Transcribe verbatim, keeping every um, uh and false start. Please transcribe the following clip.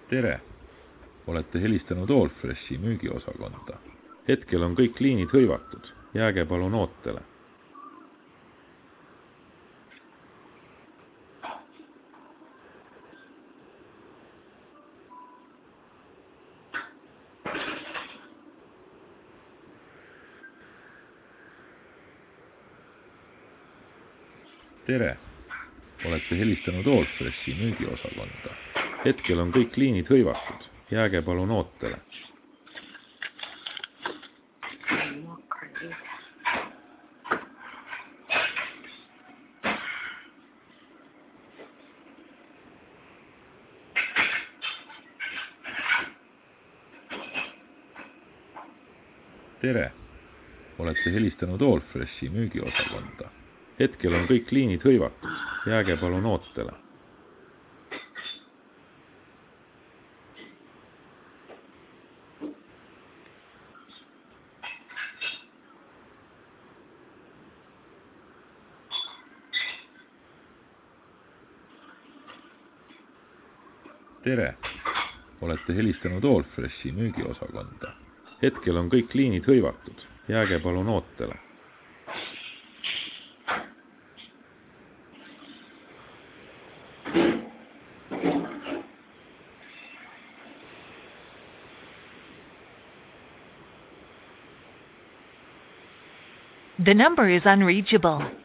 tere! Olete helistanud Allfreshi müügiosakonda. Hetkel on kõik liinid hõivatud. Jääge palun ootele. tere! Olete helistanud Allfreshi müügiosakonda. Hetkel on kõik liinid hõivatud. Jääge palun ootele. tere! Olete helistanud Allfreshi müügiosakonda. Hetkel on kõik liinid hõivatud. Jääge palun ootele. tere! Olete helistanud Allfreshi müügiosakonda. Hetkel on kõik liinid hõivatud. Jääge palun ootele. The number is unreachable.